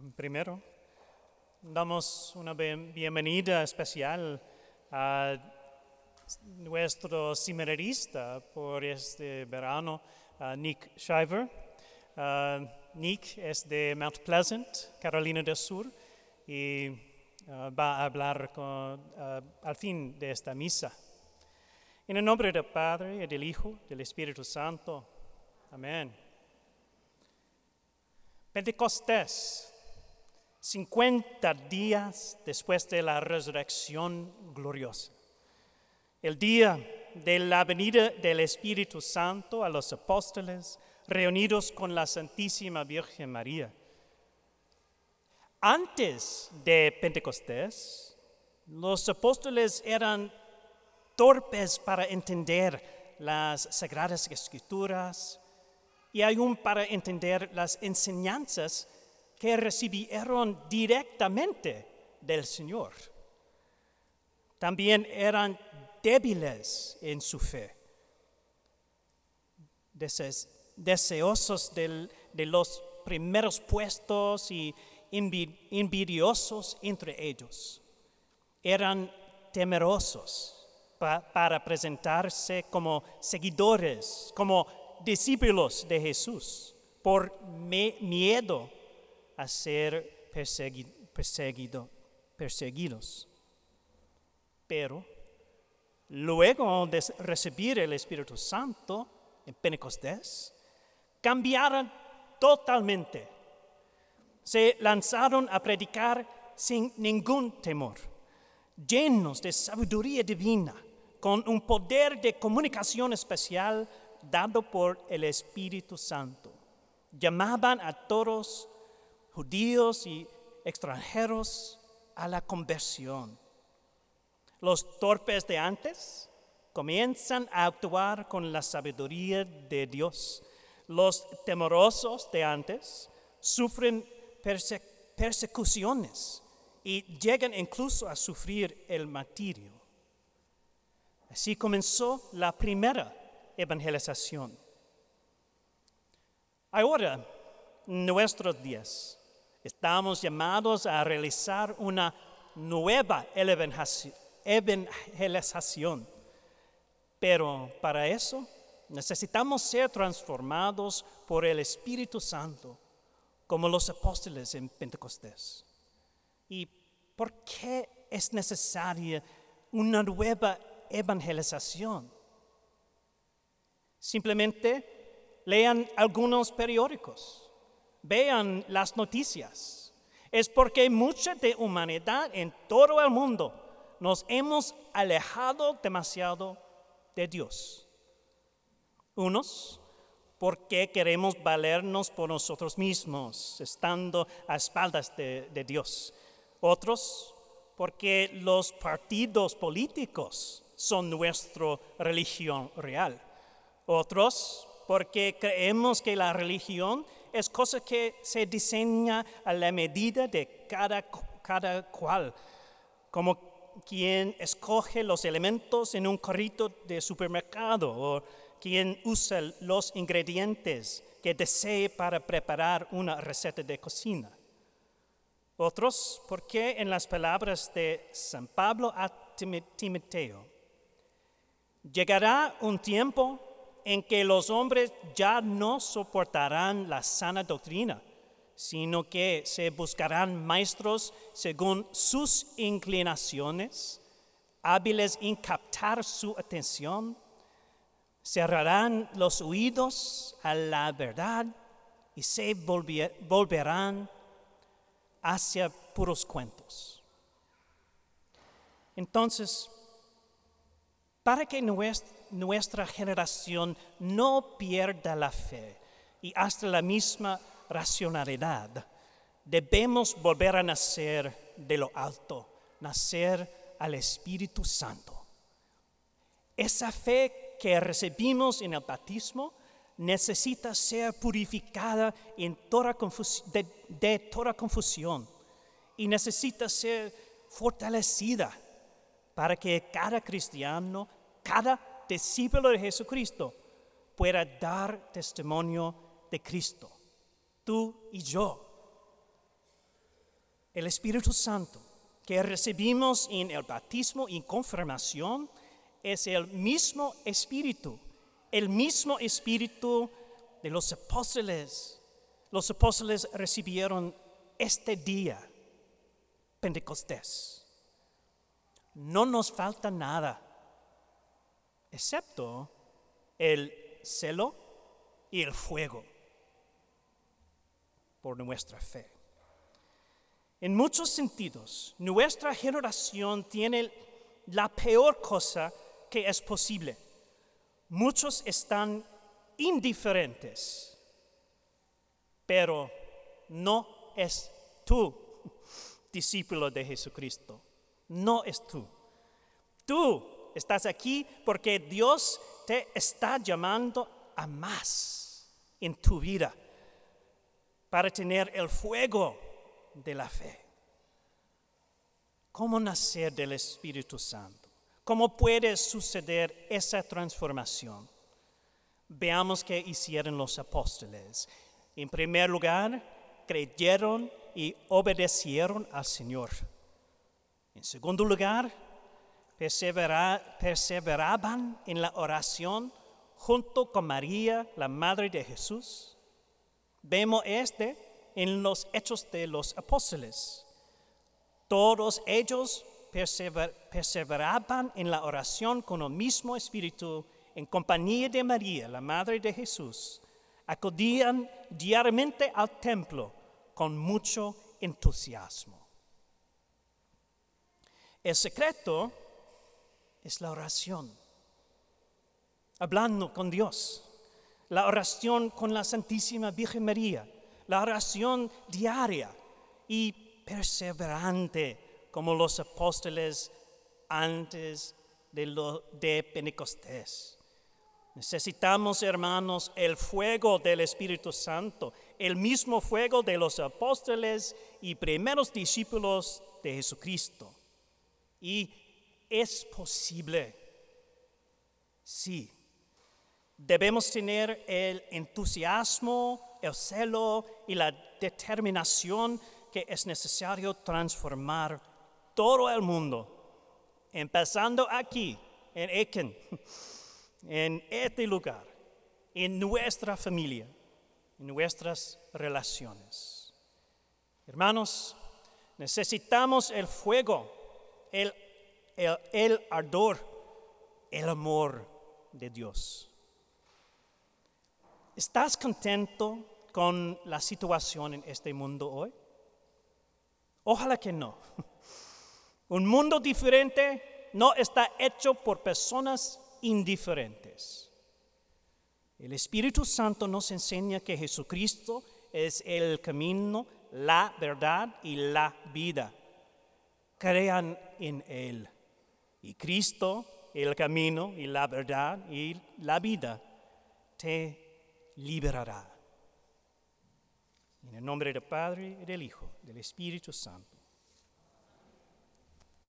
Primero, damos una bienvenida especial a nuestro seminarista por este verano, Nick Shiver. Nick es de Mount Pleasant, Carolina del Sur, y va a hablar al fin de esta misa. En el nombre del Padre, y del Hijo, del Espíritu Santo. Amén. Pentecostés, 50 días después de la resurrección gloriosa. El día de la venida del Espíritu Santo a los apóstoles reunidos con la Santísima Virgen María. Antes de Pentecostés, los apóstoles eran torpes para entender las Sagradas Escrituras y aún para entender las enseñanzas que recibieron directamente del Señor. También eran débiles en su fe, deseosos de los primeros puestos y envidiosos entre ellos. Eran temerosos para presentarse como seguidores, como discípulos de Jesús, por miedo a ser perseguidos. Pero luego de recibir el Espíritu Santo en Pentecostés, cambiaron totalmente. Se lanzaron a predicar sin ningún temor, llenos de sabiduría divina, con un poder de comunicación especial dado por el Espíritu Santo. Llamaban a todos, judíos y extranjeros, a la conversión. Los torpes de antes comienzan a actuar con la sabiduría de Dios. Los temerosos de antes sufren persecuciones y llegan incluso a sufrir el martirio. Así comenzó la primera evangelización. Ahora, en nuestros días, estamos llamados a realizar una nueva evangelización. Pero para eso necesitamos ser transformados por el Espíritu Santo, como los apóstoles en Pentecostés. ¿Y por qué es necesaria una nueva evangelización? Simplemente lean algunos periódicos, vean las noticias. Es porque mucha de humanidad en todo el mundo nos hemos alejado demasiado de Dios. Unos porque queremos valernos por nosotros mismos, estando a espaldas de Dios. Otros porque los partidos políticos son nuestra religión real. Otros porque creemos que la religión es cosa que se diseña a la medida de cada cual, como quien escoge los elementos en un carrito de supermercado o quien usa los ingredientes que desee para preparar una receta de cocina. Otros porque en las palabras de San Pablo a Timoteo, llegará un tiempo en que los hombres ya no soportarán la sana doctrina, sino que se buscarán maestros según sus inclinaciones, hábiles en captar su atención, cerrarán los oídos a la verdad y se volverán hacia puros cuentos. Entonces, para que nuestra generación no pierda la fe y hasta la misma racionalidad, debemos volver a nacer de lo alto, nacer al Espíritu Santo. Esa fe que recibimos en el bautismo necesita ser purificada de toda confusión y necesita ser fortalecida para que cada cristiano, cada discípulo de Jesucristo pueda dar testimonio de Cristo, tú y yo. El Espíritu Santo que recibimos en el bautismo y confirmación es el mismo Espíritu de los apóstoles. Los apóstoles recibieron este día, Pentecostés. No nos falta nada, excepto el celo y el fuego por nuestra fe. En muchos sentidos, nuestra generación tiene la peor cosa que es posible. Muchos están indiferentes, pero no es tú, discípulo de Jesucristo. No es tú. Tú estás aquí porque Dios te está llamando a más en tu vida para tener el fuego de la fe. ¿Cómo nacer del Espíritu Santo? ¿Cómo puede suceder esa transformación? Veamos qué hicieron los apóstoles. En primer lugar, creyeron y obedecieron al Señor. En segundo lugar, perseveraban en la oración junto con María, la Madre de Jesús. Vemos en los Hechos de los Apóstoles. Todos ellos perseveraban en la oración con el mismo espíritu, en compañía de María, la Madre de Jesús. Acudían diariamente al templo con mucho entusiasmo. El secreto es la oración, hablando con Dios, la oración con la Santísima Virgen María, la oración diaria y perseverante como los apóstoles antes de Pentecostés. Necesitamos, hermanos, el fuego del Espíritu Santo, el mismo fuego de los apóstoles y primeros discípulos de Jesucristo. Y es posible, sí. Debemos tener el entusiasmo, el celo y la determinación que es necesario transformar todo el mundo, empezando aquí, en Eken, en este lugar, en nuestra familia, en nuestras relaciones. Hermanos, necesitamos el fuego, el ardor, el amor de Dios. ¿Estás contento con la situación en este mundo hoy? Ojalá que no. Un mundo diferente no está hecho por personas indiferentes. El Espíritu Santo nos enseña que Jesucristo es el camino, la verdad y la vida. Crean en Él. Y Cristo, el camino y la verdad y la vida, te liberará. En el nombre del Padre, y del Hijo, del Espíritu Santo.